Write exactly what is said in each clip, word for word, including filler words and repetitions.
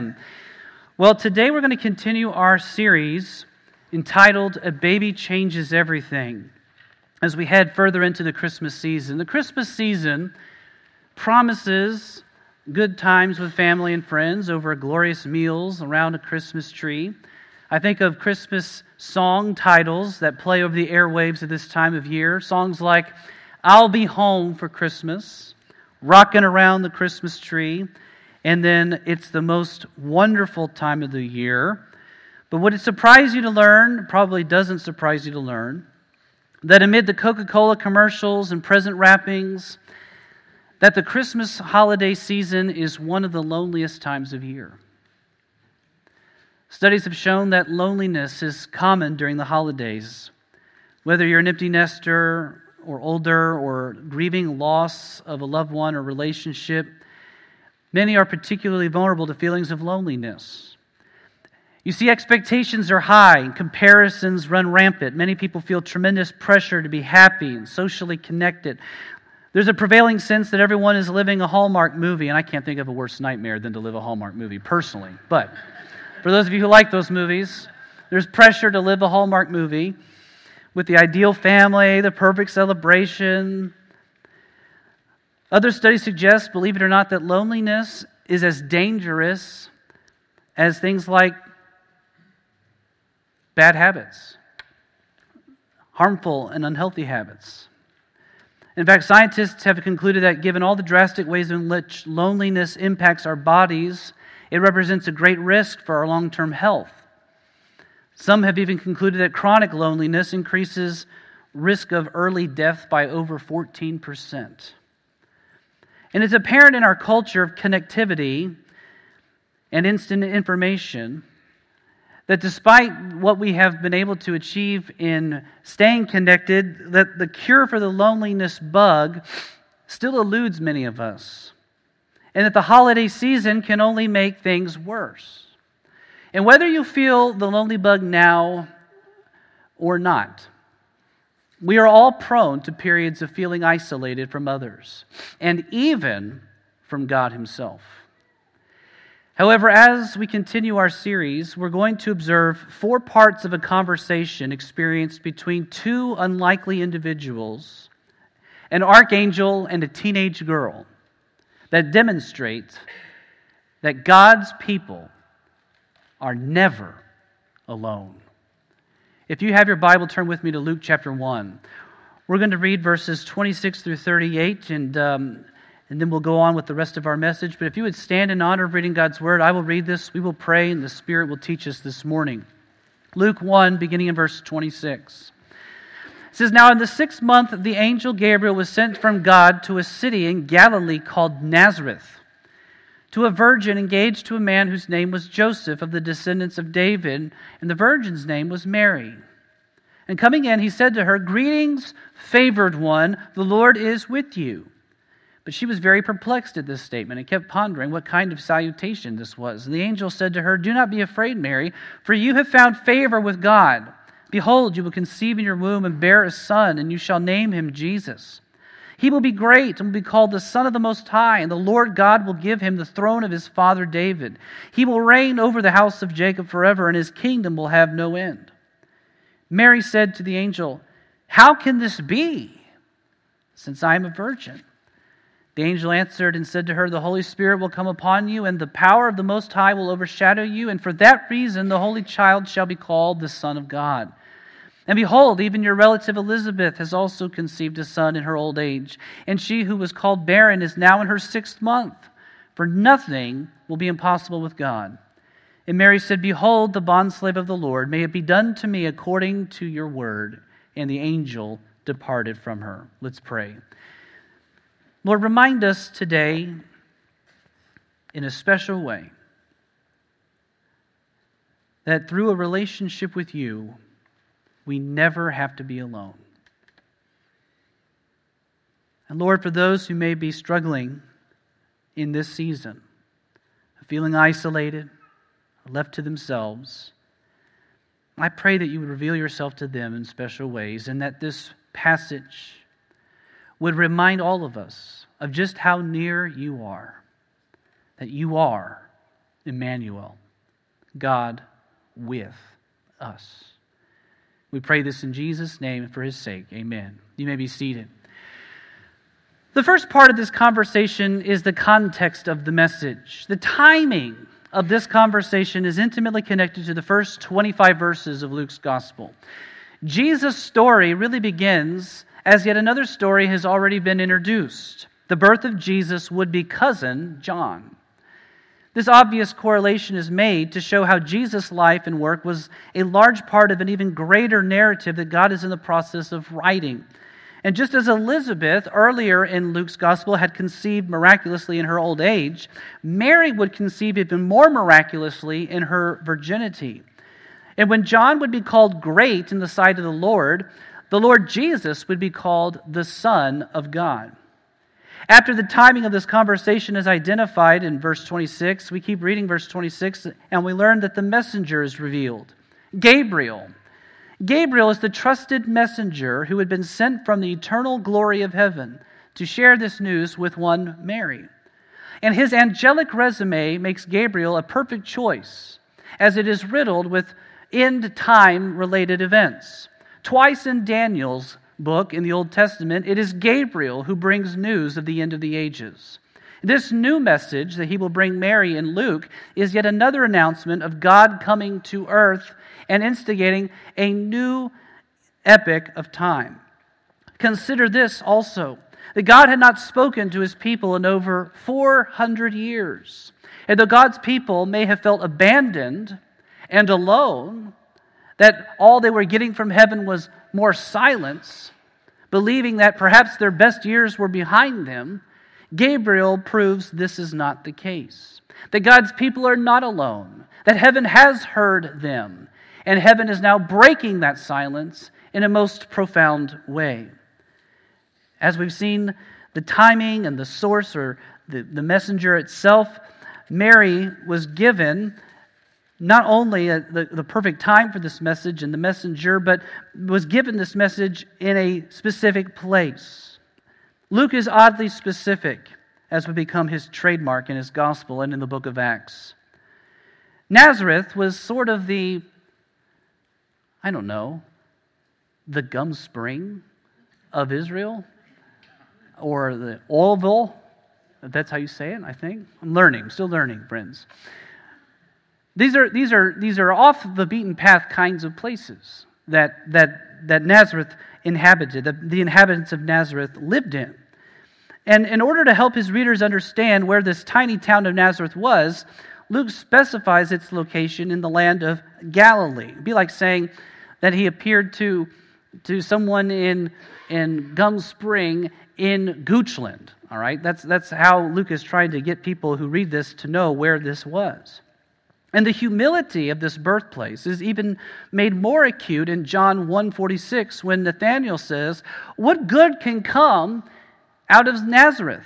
Well, today we're going to continue our series entitled A Baby Changes Everything as we head further into the Christmas season. The Christmas season promises good times with family and friends over glorious meals around a Christmas tree. I think of Christmas song titles that play over the airwaves at this time of year. Songs like I'll Be Home for Christmas, Rockin' Around the Christmas Tree, and then It's the Most Wonderful Time of the Year. But would it surprise you to learn, probably doesn't surprise you to learn, that amid the Coca-Cola commercials and present wrappings, that the Christmas holiday season is one of the loneliest times of year. Studies have shown that loneliness is common during the holidays. Whether you're an empty nester or older or grieving loss of a loved one or relationship, many are particularly vulnerable to feelings of loneliness. You see, expectations are high and comparisons run rampant. Many people feel tremendous pressure to be happy and socially connected. There's a prevailing sense that everyone is living a Hallmark movie, and I can't think of a worse nightmare than to live a Hallmark movie personally. But for those of you who like those movies, there's pressure to live a Hallmark movie with the ideal family, the perfect celebration. Other studies suggest, believe it or not, that loneliness is as dangerous as things like bad habits, harmful and unhealthy habits. In fact, scientists have concluded that given all the drastic ways in which loneliness impacts our bodies, it represents a great risk for our long-term health. Some have even concluded that chronic loneliness increases risk of early death by over fourteen percent. And it's apparent in our culture of connectivity and instant information that despite what we have been able to achieve in staying connected, that the cure for the loneliness bug still eludes many of us. And that the holiday season can only make things worse. And whether you feel the lonely bug now or not, we are all prone to periods of feeling isolated from others, and even from God Himself. However, as we continue our series, we're going to observe four parts of a conversation experienced between two unlikely individuals, an archangel and a teenage girl, that demonstrate that God's people are never alone. If you have your Bible, turn with me to Luke chapter one. We're going to read verses twenty-six through thirty-eight, and um, and then we'll go on with the rest of our message. But if you would stand in honor of reading God's Word, I will read this, we will pray, and the Spirit will teach us this morning. Luke one, beginning in verse twenty-six. It says, Now in the sixth month, the angel Gabriel was sent from God to a city in Galilee called Nazareth, to a virgin engaged to a man whose name was Joseph, of the descendants of David, and the virgin's name was Mary. And coming in, he said to her, Greetings, favored one, the Lord is with you. But she was very perplexed at this statement and kept pondering what kind of salutation this was. And the angel said to her, Do not be afraid, Mary, for you have found favor with God. Behold, you will conceive in your womb and bear a son, and you shall name him Jesus. He will be great and will be called the Son of the Most High, and the Lord God will give him the throne of his father David. He will reign over the house of Jacob forever, and his kingdom will have no end. Mary said to the angel, How can this be, since I am a virgin? The angel answered and said to her, The Holy Spirit will come upon you, and the power of the Most High will overshadow you, and for that reason the Holy Child shall be called the Son of God. And behold, even your relative Elizabeth has also conceived a son in her old age, and she who was called barren is now in her sixth month, for nothing will be impossible with God. And Mary said, Behold, the bondslave of the Lord, may it be done to me according to your word. And the angel departed from her. Let's pray. Lord, remind us today in a special way that through a relationship with you, we never have to be alone. And Lord, for those who may be struggling in this season, feeling isolated, or left to themselves, I pray that you would reveal yourself to them in special ways, and that this passage would remind all of us of just how near you are, that you are Emmanuel, God with us. We pray this in Jesus' name and for his sake. Amen. You may be seated. The first part of this conversation is the context of the message. The timing of this conversation is intimately connected to the first twenty-five verses of Luke's gospel. Jesus' story really begins as yet another story has already been introduced. The birth of Jesus' would-be cousin, John. This obvious correlation is made to show how Jesus' life and work was a large part of an even greater narrative that God is in the process of writing. And just as Elizabeth, earlier in Luke's gospel, had conceived miraculously in her old age, Mary would conceive even more miraculously in her virginity. And when John would be called great in the sight of the Lord, the Lord Jesus would be called the Son of God. After the timing of this conversation is identified in verse twenty-six, we keep reading verse twenty-six, and we learn that the messenger is revealed. Gabriel. Gabriel is the trusted messenger who had been sent from the eternal glory of heaven to share this news with one Mary. And his angelic resume makes Gabriel a perfect choice, as it is riddled with end-time related events. Twice in Daniel's book in the Old Testament, it is Gabriel who brings news of the end of the ages. This new message that he will bring Mary in Luke is yet another announcement of God coming to earth and instigating a new epoch of time. Consider this also, that God had not spoken to his people in over four hundred years. And though God's people may have felt abandoned and alone, that all they were getting from heaven was more silence, believing that perhaps their best years were behind them, Gabriel proves this is not the case. That God's people are not alone, that heaven has heard them, and heaven is now breaking that silence in a most profound way. As we've seen, the timing and the source, or the, the messenger itself, Mary was given not only a, the, the perfect time for this message and the messenger, but was given this message in a specific place. Luke is oddly specific, as would become his trademark in his gospel and in the book of Acts. Nazareth was sort of the, I don't know, the gum spring of Israel, or the Oilville, if that's how you say it, I think. I'm learning, I'm still learning, friends. These are these are these are off the beaten path kinds of places that that that Nazareth inhabited, that the inhabitants of Nazareth lived in. And in order to help his readers understand where this tiny town of Nazareth was, Luke specifies its location in the land of Galilee. It'd be like saying that he appeared to to someone in in Gum Spring in Goochland. All right, that's that's how Luke is trying to get people who read this to know where this was. And the humility of this birthplace is even made more acute in John one forty-six when Nathanael says, "What good can come out of Nazareth?"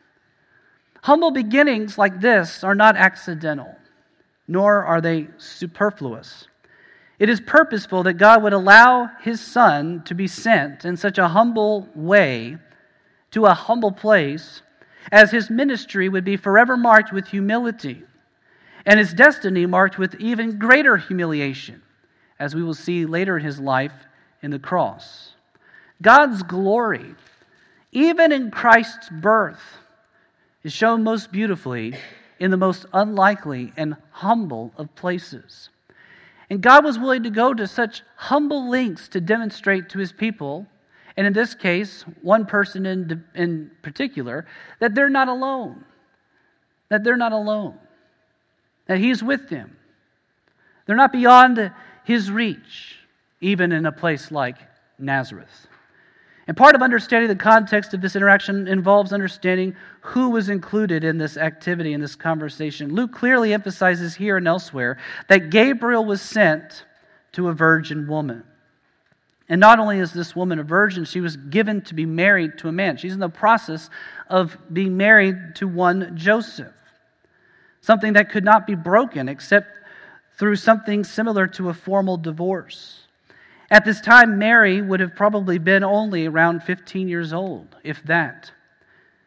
Humble beginnings like this are not accidental, nor are they superfluous. It is purposeful that God would allow his Son to be sent in such a humble way to a humble place, as his ministry would be forever marked with humility, and his destiny marked with even greater humiliation, as we will see later in his life in the cross. God's glory, even in Christ's birth, is shown most beautifully in the most unlikely and humble of places. And God was willing to go to such humble lengths to demonstrate to his people, and in this case, one person in, in particular, that they're not alone. That they're not alone. That he's with them. They're not beyond his reach, even in a place like Nazareth. And part of understanding the context of this interaction involves understanding who was included in this activity, in this conversation. Luke clearly emphasizes here and elsewhere that Gabriel was sent to a virgin woman. And not only is this woman a virgin, she was given to be married to a man. She's in the process of being married to one Joseph. Something that could not be broken except through something similar to a formal divorce. At this time, Mary would have probably been only around fifteen years old, if that.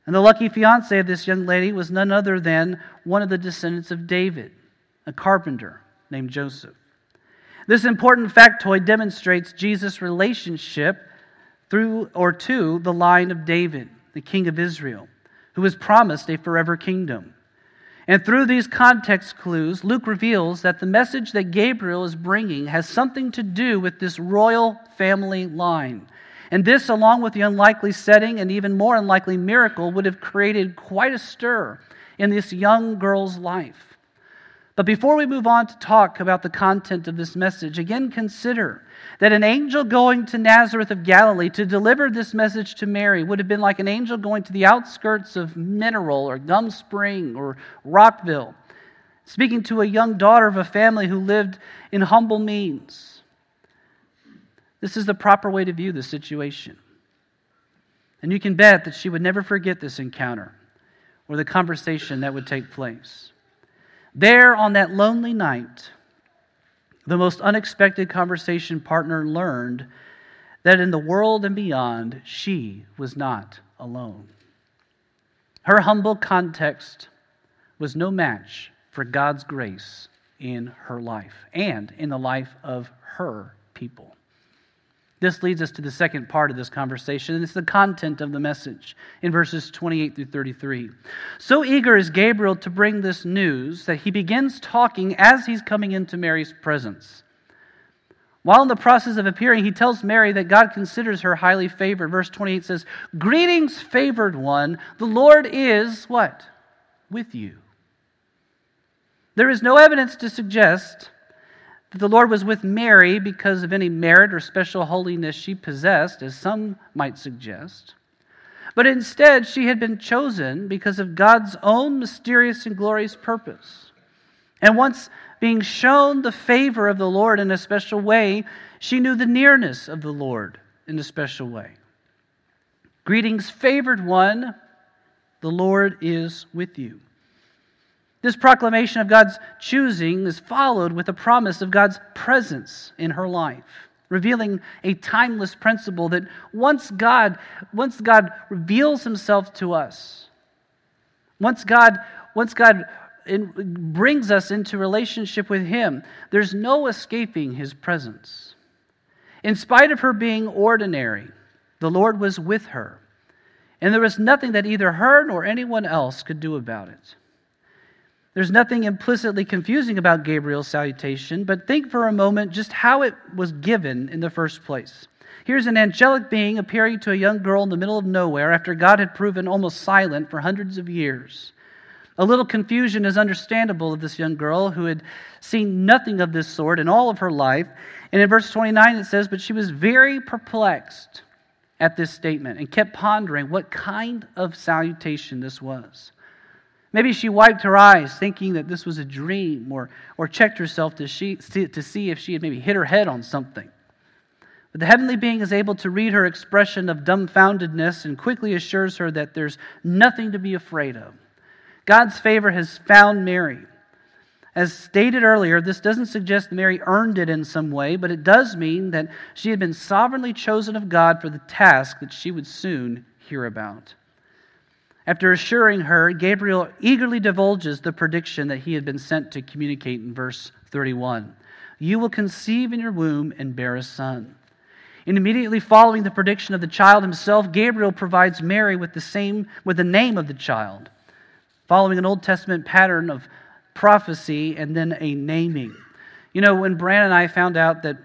And the lucky fiancé of this young lady was none other than one of the descendants of David, a carpenter named Joseph. This important factoid demonstrates Jesus' relationship through or to the line of David, the king of Israel, who was promised a forever kingdom. And through these context clues, Luke reveals that the message that Gabriel is bringing has something to do with this royal family line. And this, along with the unlikely setting and even more unlikely miracle, would have created quite a stir in this young girl's life. But before we move on to talk about the content of this message, again consider that an angel going to Nazareth of Galilee to deliver this message to Mary would have been like an angel going to the outskirts of Mineral or Gum Spring or Rockville, speaking to a young daughter of a family who lived in humble means. This is the proper way to view the situation. And you can bet that she would never forget this encounter or the conversation that would take place. There on that lonely night, the most unexpected conversation partner learned that in the world and beyond, she was not alone. Her humble context was no match for God's grace in her life and in the life of her people. This leads us to the second part of this conversation, and it's the content of the message in verses twenty-eight through thirty-three. So eager is Gabriel to bring this news that he begins talking as he's coming into Mary's presence. While in the process of appearing, he tells Mary that God considers her highly favored. Verse twenty-eight says, "Greetings, favored one, the Lord is," what? "With you." There is no evidence to suggest that the Lord was with Mary because of any merit or special holiness she possessed, as some might suggest. But instead, she had been chosen because of God's own mysterious and glorious purpose. And once being shown the favor of the Lord in a special way, she knew the nearness of the Lord in a special way. "Greetings, favored one, the Lord is with you." This proclamation of God's choosing is followed with a promise of God's presence in her life, revealing a timeless principle that once God, once God reveals himself to us, once God, once God in, brings us into relationship with him, there's no escaping his presence. In spite of her being ordinary, the Lord was with her, and there was nothing that either her nor anyone else could do about it. There's nothing implicitly confusing about Gabriel's salutation, but think for a moment just how it was given in the first place. Here's an angelic being appearing to a young girl in the middle of nowhere after God had proven almost silent for hundreds of years. A little confusion is understandable of this young girl who had seen nothing of this sort in all of her life. And in verse twenty-nine it says, "But she was very perplexed at this statement and kept pondering what kind of salutation this was." Maybe she wiped her eyes thinking that this was a dream, or, or checked herself to, she, to see if she had maybe hit her head on something. But the heavenly being is able to read her expression of dumbfoundedness and quickly assures her that there's nothing to be afraid of. God's favor has found Mary. As stated earlier, this doesn't suggest that Mary earned it in some way, but it does mean that she had been sovereignly chosen of God for the task that she would soon hear about. After assuring her, Gabriel eagerly divulges the prediction that he had been sent to communicate in verse thirty-one. "You will conceive in your womb and bear a son." And immediately following the prediction of the child himself, Gabriel provides Mary with the same with the name of the child, following an Old Testament pattern of prophecy and then a naming. You know, when Bran and I found out that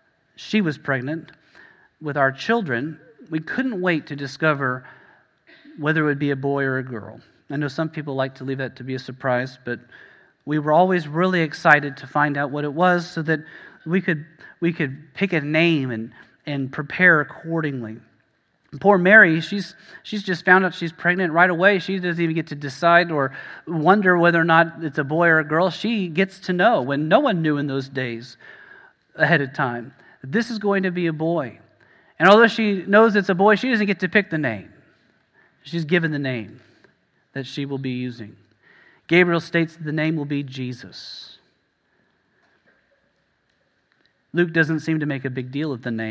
she was pregnant with our children, we couldn't wait to discover whether it would be a boy or a girl. I know some people like to leave that to be a surprise, but we were always really excited to find out what it was so that we could we could pick a name and, and prepare accordingly. Poor Mary, she's she's just found out she's pregnant right away. She doesn't even get to decide or wonder whether or not it's a boy or a girl. She gets to know, when no one knew in those days ahead of time, that this is going to be a boy. And although she knows it's a boy, she doesn't get to pick the name. She's given the name that she will be using. Gabriel states that the name will be Jesus. Luke doesn't seem to make a big deal of the name.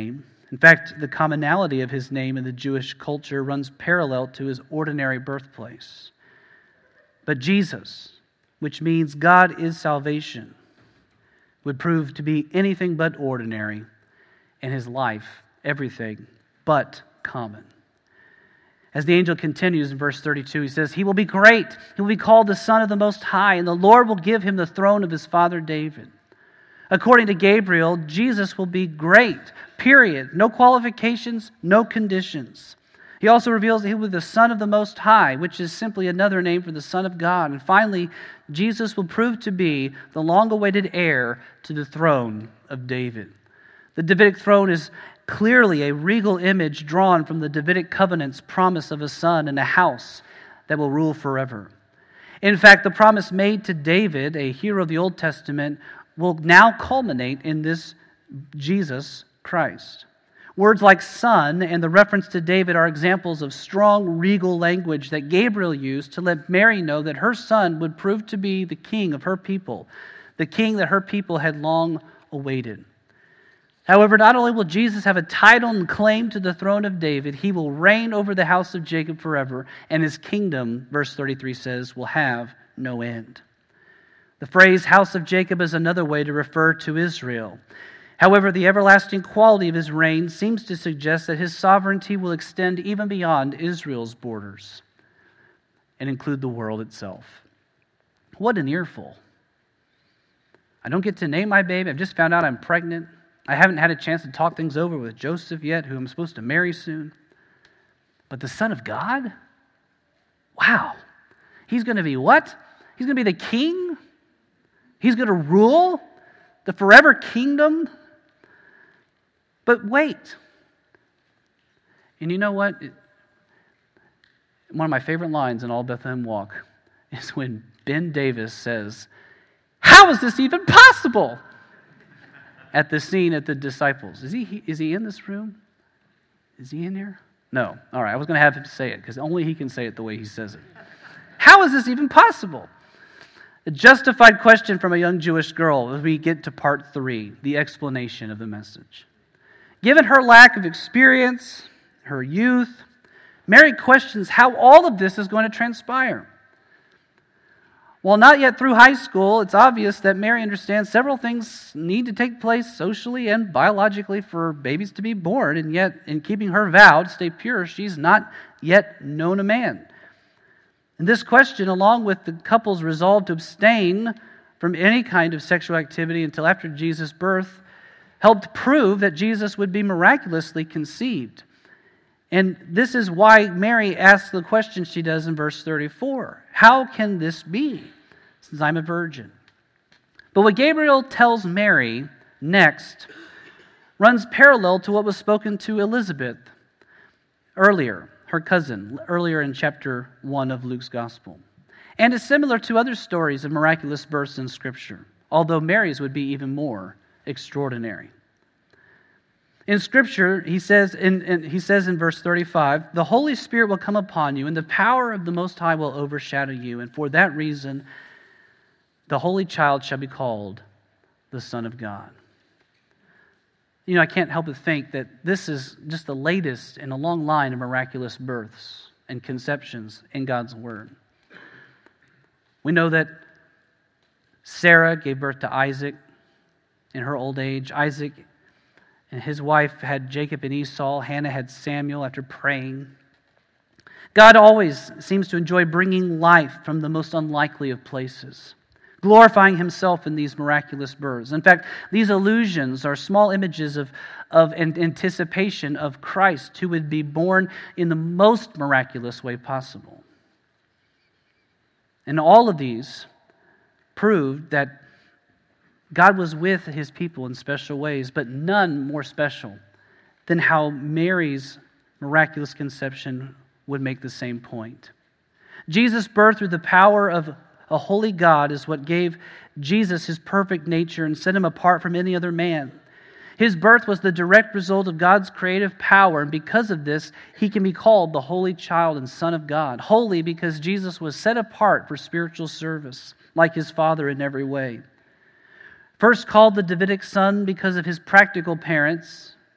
In fact, the commonality of his name in the Jewish culture runs parallel to his ordinary birthplace. But Jesus, which means God is salvation, would prove to be anything but ordinary, and his life everything but common. As the angel continues in verse thirty-two, he says, "He will be great. He will be called the Son of the Most High, and the Lord will give him the throne of his father David." According to Gabriel, Jesus will be great, period. No qualifications, no conditions. He also reveals that he will be the Son of the Most High, which is simply another name for the Son of God. And finally, Jesus will prove to be the long-awaited heir to the throne of David. The Davidic throne is clearly a regal image drawn from the Davidic covenant's promise of a son and a house that will rule forever. In fact, the promise made to David, a hero of the Old Testament, will now culminate in this Jesus Christ. Words like son and the reference to David are examples of strong regal language that Gabriel used to let Mary know that her son would prove to be the king of her people, the king that her people had long awaited. However, not only will Jesus have a title and claim to the throne of David, he will reign over the house of Jacob forever, and his kingdom, verse thirty-three says, will have no end. The phrase house of Jacob is another way to refer to Israel. However, the everlasting quality of his reign seems to suggest that his sovereignty will extend even beyond Israel's borders and include the world itself. What an earful. I don't get to name my baby. I've just found out I'm pregnant. I haven't had a chance to talk things over with Joseph yet, who I'm supposed to marry soon. But the Son of God? Wow. He's going to be what? He's going to be the king? He's going to rule the forever kingdom? But wait. And you know what? One of my favorite lines in all Bethlehem Walk is when Ben Davis says, "How is this even possible?" At the scene at the disciples. Is he, is he in this room? Is he in here? No. All right, I was going to have him say it because only he can say it the way he says it. How is this even possible? A justified question from a young Jewish girl as we get to part three, the explanation of the message. Given her lack of experience, her youth, Mary questions how all of this is going to transpire. While not yet through high school, it's obvious that Mary understands several things need to take place socially and biologically for babies to be born, and yet in keeping her vow to stay pure, she's not yet known a man. And this question, along with the couple's resolve to abstain from any kind of sexual activity until after Jesus' birth, helped prove that Jesus would be miraculously conceived. And this is why Mary asks the question she does in verse thirty-four. How can this be, since I'm a virgin? But what Gabriel tells Mary next runs parallel to what was spoken to Elizabeth earlier, her cousin, earlier in chapter one of Luke's Gospel. And is similar to other stories of miraculous births in Scripture, although Mary's would be even more extraordinary. In Scripture, he says in, in, he says in verse thirty-five, "The Holy Spirit will come upon you, and the power of the Most High will overshadow you. And for that reason, the Holy Child shall be called the Son of God." You know, I can't help but think that this is just the latest in a long line of miraculous births and conceptions in God's Word. We know that Sarah gave birth to Isaac in her old age. Isaac and his wife had Jacob and Esau. Hannah had Samuel after praying. God always seems to enjoy bringing life from the most unlikely of places, glorifying himself in these miraculous births. In fact, these allusions are small images of, of an anticipation of Christ who would be born in the most miraculous way possible. And all of these proved that God was with his people in special ways, but none more special than how Mary's miraculous conception would make the same point. Jesus' birth through the power of a holy God is what gave Jesus his perfect nature and set him apart from any other man. His birth was the direct result of God's creative power, and because of this, he can be called the Holy Child and Son of God. Holy because Jesus was set apart for spiritual service, like his Father in every way. First called the Davidic son because of his practical parents,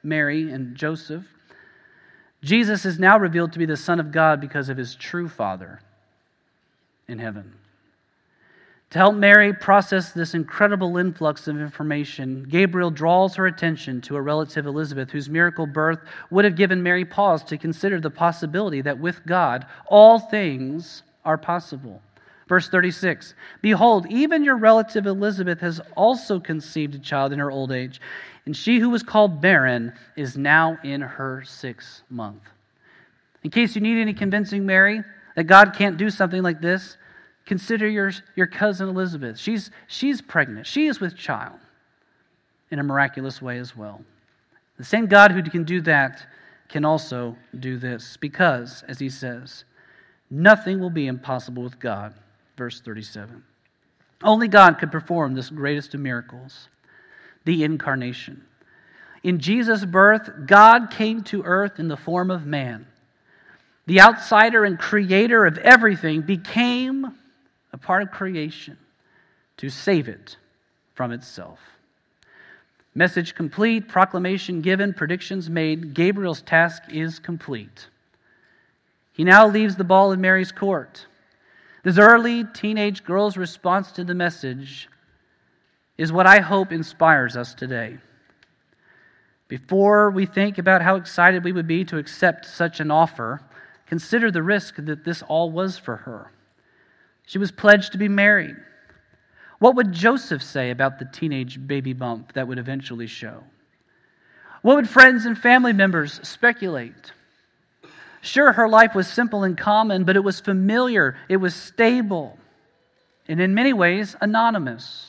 Mary and Joseph. Jesus is now revealed to be the Son of God because of his true Father in heaven. To help Mary process this incredible influx of information, Gabriel draws her attention to her relative Elizabeth, whose miracle birth would have given Mary pause to consider the possibility that with God, all things are possible. Verse thirty-six, "Behold, even your relative Elizabeth has also conceived a child in her old age, and she who was called barren is now in her sixth month." In case you need any convincing, Mary, that God can't do something like this, consider your, your cousin Elizabeth. She's, she's pregnant. She is with child in a miraculous way as well. The same God who can do that can also do this because, as he says, nothing will be impossible with God. Verse thirty-seven. Only God could perform this greatest of miracles, the incarnation. In Jesus' birth, God came to earth in the form of man. The outsider and creator of everything became a part of creation to save it from itself. Message complete, proclamation given, predictions made. Gabriel's task is complete. He now leaves the ball in Mary's court. This early teenage girl's response to the message is what I hope inspires us today. Before we think about how excited we would be to accept such an offer, consider the risk that this all was for her. She was pledged to be married. What would Joseph say about the teenage baby bump that would eventually show? What would friends and family members speculate? Sure, her life was simple and common, but it was familiar, it was stable, and in many ways, anonymous.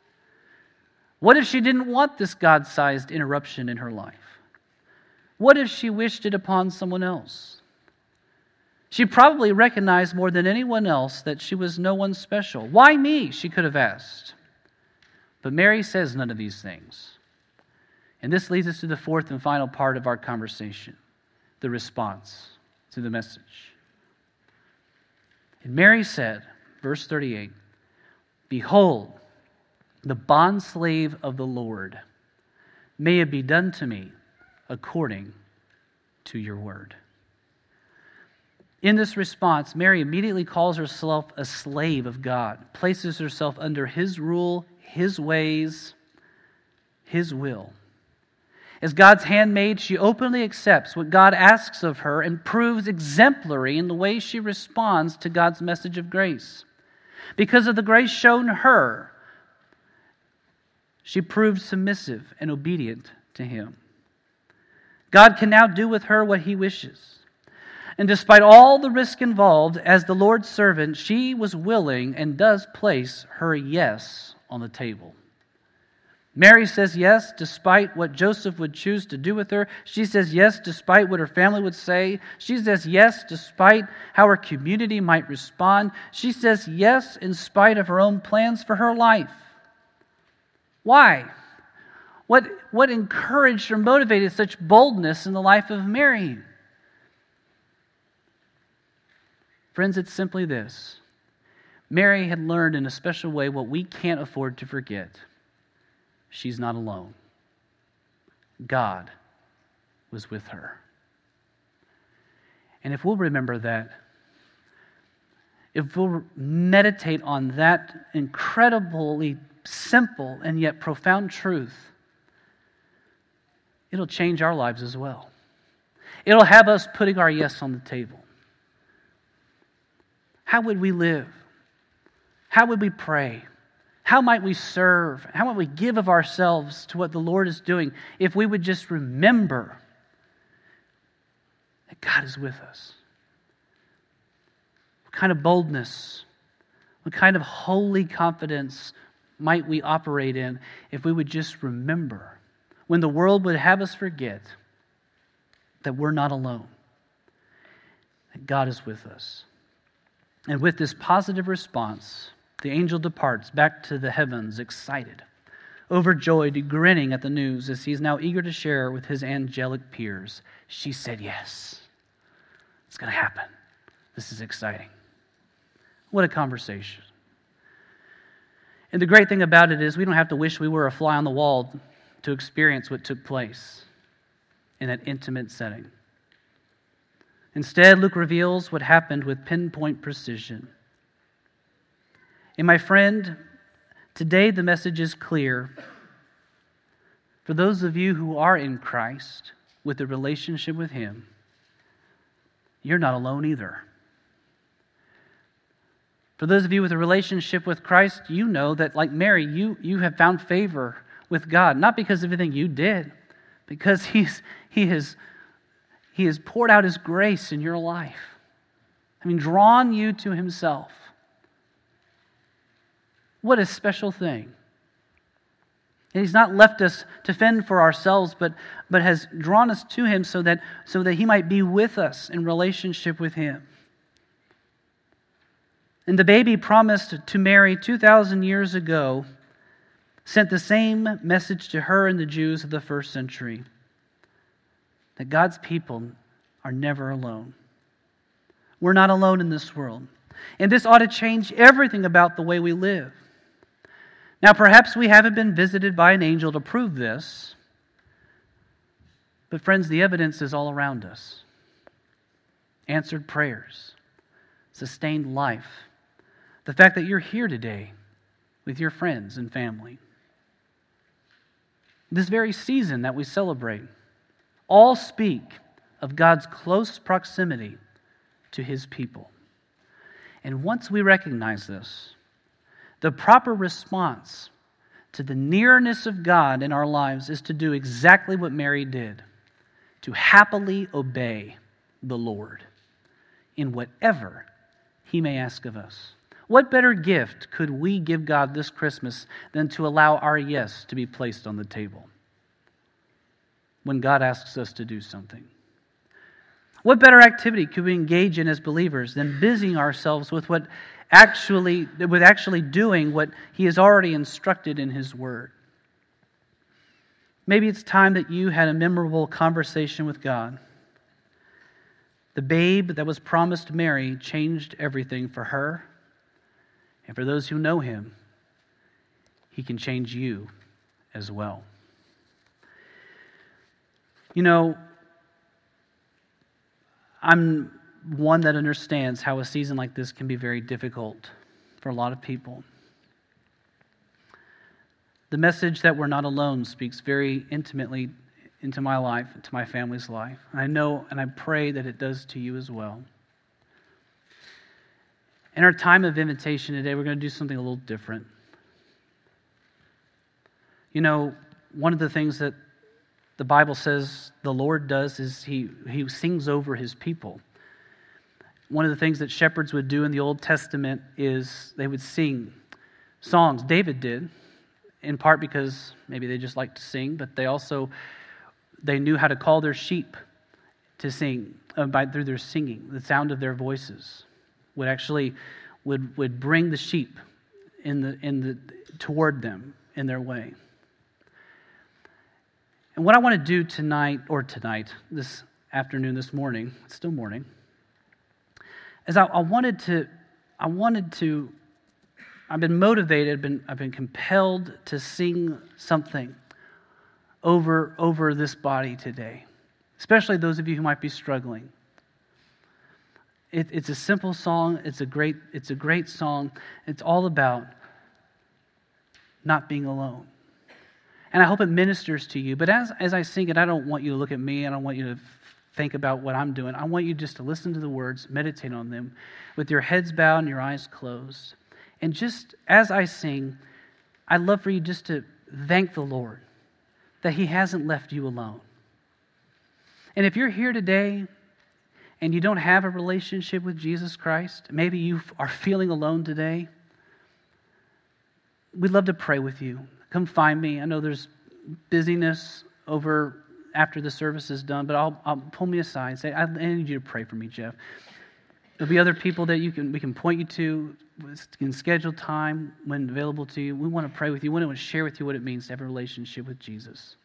What if she didn't want this God-sized interruption in her life? What if she wished it upon someone else? She probably recognized more than anyone else that she was no one special. Why me? She could have asked. But Mary says none of these things. And this leads us to the fourth and final part of our conversation, the response to the message. And Mary said, verse thirty-eight, "Behold, the bondslave of the Lord, may it be done to me according to your word." In this response, Mary immediately calls herself a slave of God, places herself under his rule, his ways, his will. As God's handmaid, she openly accepts what God asks of her and proves exemplary in the way she responds to God's message of grace. Because of the grace shown her, she proved submissive and obedient to him. God can now do with her what he wishes. And despite all the risk involved, as the Lord's servant, she was willing and does place her yes on the table. Mary says yes despite what Joseph would choose to do with her. She says yes despite what her family would say. She says yes despite how her community might respond. She says yes in spite of her own plans for her life. Why? What, what encouraged or motivated such boldness in the life of Mary? Friends, it's simply this. Mary had learned in a special way what we can't afford to forget. She's not alone. God was with her. And if we'll remember that, if we'll meditate on that incredibly simple and yet profound truth, it'll change our lives as well. It'll have us putting our yes on the table. How would we live? How would we pray? How might we serve? How might we give of ourselves to what the Lord is doing if we would just remember that God is with us? What kind of boldness, what kind of holy confidence might we operate in if we would just remember when the world would have us forget that we're not alone, that God is with us. And with this positive response, the angel departs back to the heavens, excited, overjoyed, grinning at the news as he's now eager to share with his angelic peers. She said yes. It's going to happen. This is exciting. What a conversation. And the great thing about it is we don't have to wish we were a fly on the wall to experience what took place. in that intimate setting. Instead, Luke reveals what happened with pinpoint precision. And my friend, today the message is clear. For those of you who are in Christ, with a relationship with Him, you're not alone either. For those of you with a relationship with Christ, you know that, like Mary, you, you have found favor with God, not because of anything you did, because He's He has He has poured out His grace in your life. I mean, drawn you to Himself. What a special thing. And He's not left us to fend for ourselves, but, but has drawn us to Him so that, so that He might be with us in relationship with Him. And the baby promised to Mary two thousand years ago sent the same message to her and the Jews of the first century, that God's people are never alone. We're not alone in this world. And this ought to change everything about the way we live. Now, perhaps we haven't been visited by an angel to prove this, but friends, the evidence is all around us. Answered prayers, sustained life, the fact that you're here today with your friends and family. This very season that we celebrate, all speak of God's close proximity to His people. And once we recognize this, the proper response to the nearness of God in our lives is to do exactly what Mary did, to happily obey the Lord in whatever He may ask of us. What better gift could we give God this Christmas than to allow our yes to be placed on the table when God asks us to do something? What better activity could we engage in as believers than busying ourselves with what actually, with actually doing what He has already instructed in His Word? Maybe it's time that you had a memorable conversation with God. The babe that was promised Mary changed everything for her. And for those who know Him, He can change you as well. You know, I'm one that understands how a season like this can be very difficult for a lot of people. The message that we're not alone speaks very intimately into my life, into my family's life. And I know and I pray that it does to you as well. In our time of invitation today, we're going to do something a little different. You know, one of the things that the Bible says the Lord does is He, he sings over His people. One of the things that shepherds would do in the Old Testament is they would sing songs. David did, in part because maybe they just liked to sing, but they also, they knew how to call their sheep to sing uh, by through their singing. The sound of their voices would actually would would bring the sheep in the in the toward them in their way. And what I want to do tonight, or tonight, this afternoon, this morning, it's still morning, is I, I wanted to, I wanted to, I've been motivated, been I've been compelled to sing something over over this body today, especially those of you who might be struggling. It, it's a simple song. It's a great. It's a great song. It's all about not being alone, and I hope it ministers to you. But as as I sing it, I don't want you to look at me. I don't want you to think about what I'm doing. I want you just to listen to the words, meditate on them, with your heads bowed and your eyes closed. And just as I sing, I'd love for you just to thank the Lord that He hasn't left you alone. And if you're here today and you don't have a relationship with Jesus Christ, maybe you are feeling alone today, we'd love to pray with you. Come find me. I know there's busyness over after the service is done, but I'll, I'll pull me aside and say, I need you to pray for me, Jeff. There'll be other people that you can we can point you to, can schedule time when available to you. We want to pray with you. We want to share with you what it means to have a relationship with Jesus.